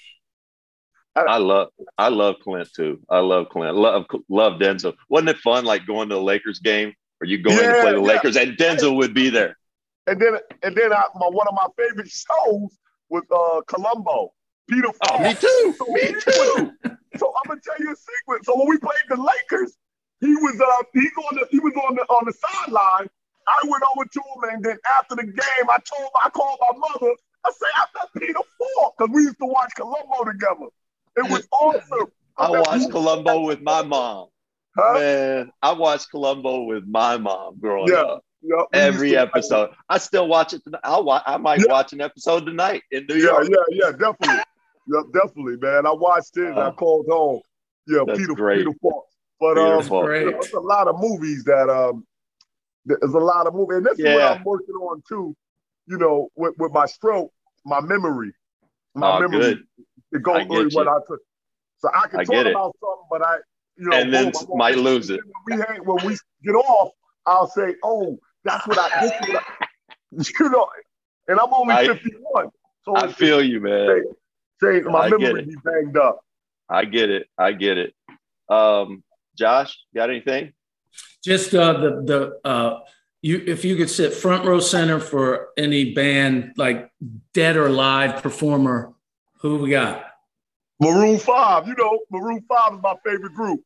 I, I love I love Clint too. I love Clint. Love love Denzel. Wasn't it fun like going to the Lakers game? Or you go yeah, in to play the yeah. Lakers, and Denzel would be there. And then, and then, I, my, one of my favorite shows was uh, Columbo. Peter. Oh, me too. So me too. So I'm gonna tell you a secret. So when we played the Lakers, he was uh, he's on the he was on the on the sideline. I went over to him, and then after the game, I told I called my mother. I said, "I met Peter Falk," because we used to watch Columbo together. It was awesome. I, I watched Columbo with my mom. Huh? Man, I watched Columbo with my mom growing yeah, up. Yeah, Every episode. I still watch it tonight. I'll watch, I might yeah. watch an episode tonight in New yeah, York. Yeah, yeah, definitely. yeah, definitely, man. I watched it and uh, I called home. Yeah, Peter, great. Peter Falk. But um, Beautiful. Great. there's a lot of movies that um, there's a lot of movies, and this is what Yeah. I'm working on too. You know, with, with my stroke, my memory, my Oh, memory good. to go I through get what you. I took. So I can I talk get it. about something, but I, you know, And then boom, I'm on- might lose it. When we, hang, when we get off, I'll say, "Oh, that's what I." This is what I you know, and I'm only I- fifty-one, so I it's- feel you, man. say my I get memory it. be banged up. I get it. I get it. Um, Josh, got anything? Just uh, the the uh, you if you could sit front row center for any band, like dead or alive performer, who we got? Maroon Five, you know, Maroon Five is my favorite group.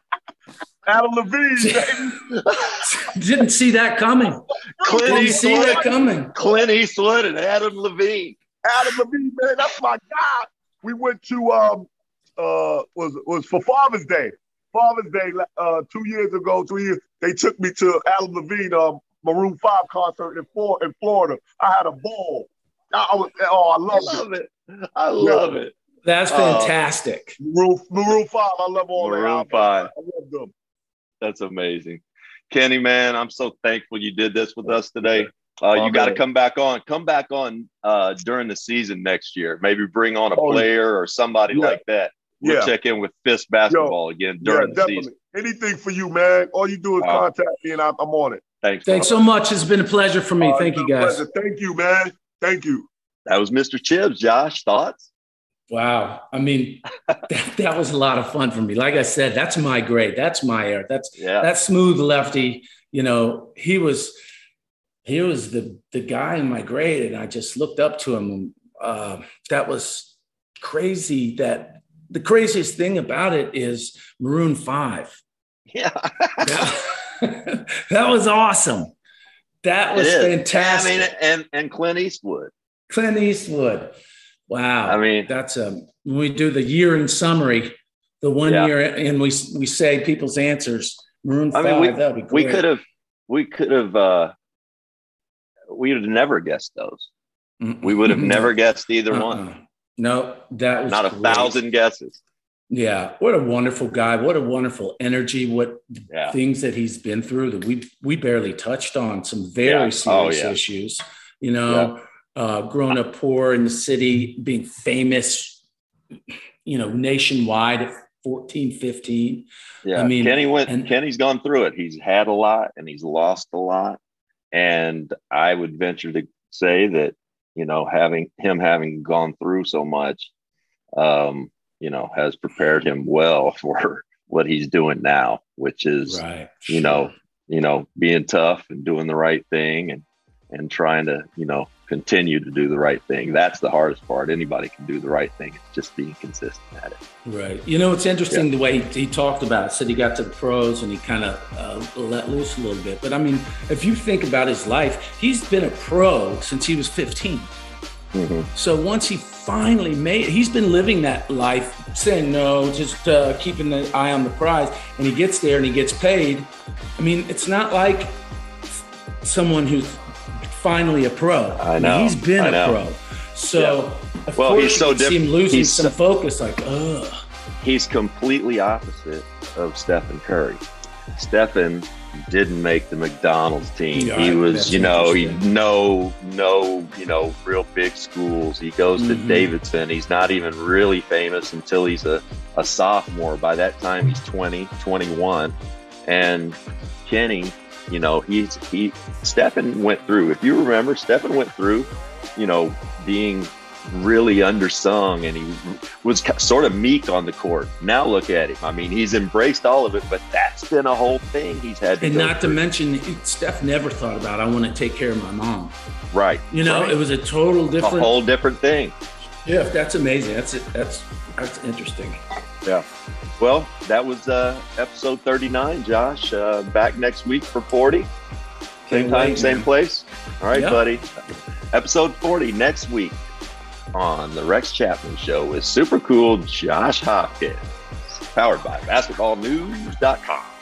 Adam Levine, baby. Didn't see that coming. Clint Didn't see Eastwood. that coming. Clint Eastwood and Adam Levine. Adam Levine, man, that's my guy. We went to um uh was was for Father's Day. Father's Day uh two years ago, two years. They took me to Adam Levine um Maroon Five concert in Florida. In Florida, I had a ball. I, I was oh, I I loved love it. it. I love it. That's Oh. fantastic. Maroon, Maroon Five, I love all their Maroon albums. five. I love them. That's amazing. Kenny, man, I'm so thankful you did this with us today. Uh, Oh, you got to man. come back on. Come back on uh, during the season next year. Maybe bring on a Oh, yeah. player or somebody Yeah. like that. We'll Yeah. check in with Fist Basketball again during Yeah, the definitely. season. Anything for you, man. All you do is Uh, contact me, and I'm, I'm on it. Thanks. Thanks brother. so much. It's been a pleasure for me. Uh, Thank it's you, been a guys. pleasure. Thank you, man. Thank you. That was Mister Chibbs. Josh, thoughts? Wow. I mean, that, that was a lot of fun for me. Like I said, that's my grade. That's my air. That's Yeah. that smooth lefty. You know, he was he was the the guy in my grade, and I just looked up to him. And, uh, that was crazy. That the craziest thing about it is Maroon Five. Yeah. That, that was awesome. That was It is. fantastic. I mean, and, and Clint Eastwood. Clint Eastwood. Wow. I mean- that's a when we do the year in summary, the one Yeah. year, and we we say people's answers. Maroon I Five. mean, we, that'd be great. we could have, we could have, uh, we would have never guessed those. Mm-mm. We would have never guessed either Uh-uh. one. No, that was Not a great. thousand guesses. Yeah, what a wonderful guy! What a wonderful energy! What Yeah. things that he's been through that we we barely touched on. Some very Yeah. serious Oh, yeah. issues. You know, uh, growing up poor in the city, being famous, you know, nationwide at fourteen, fifteen. Yeah. I mean, Kenny went, and- Kenny's gone through it. He's had a lot and he's lost a lot. And I would venture to say that, you know, having him having gone through so much, um, you know, has prepared him well for what he's doing now, which is, Right. you know, you know, being tough and doing the right thing and, and trying to, you know, continue to do the right thing. That's the hardest part. Anybody can do the right thing. It's just being consistent at it. Right. You know, it's interesting the way he, he talked about it. Said he got to the pros and he kind of uh, let loose a little bit. But I mean, if you think about his life, he's been a pro since he was fifteen. Mm-hmm. So once he finally made, he's been living that life, saying no, just uh, keeping the eye on the prize. And he gets there and he gets paid. I mean, it's not like someone who's finally a pro. I know. mean, he's been I a know. pro. So of Well, course he's so you can see him diff- losing he's some so- focus. Like, ugh. He's completely opposite of Stephen Curry. Stephen didn't make the McDonald's team. Yeah, he was, that's you know, he interesting. no, no, you know, real big schools. He goes to Mhm. Davidson. He's not even really famous until he's a, a sophomore. By that time, he's twenty, twenty-one. And Kenny, you know, he's he Stephen went through. If you remember, Stephen went through, you know, being really undersung, and he was ca- sort of meek on the court. Now look at him. I mean, he's embraced all of it, but that's been a whole thing he's had to And go not to through. mention, Steph never thought about, I want to take care of my mom. Right. You know, Right. it was a total a different. whole different thing. Yeah, that's amazing. That's it. That's that's interesting. Yeah. Well, that was uh, episode thirty-nine, Josh. Uh, back next week for forty. Same Can't time, wait, same man. place. All right, Yep. buddy. Episode forty next week on the Rex Chapman Show with super cool Josh Hopkins. Powered by basketball news dot com.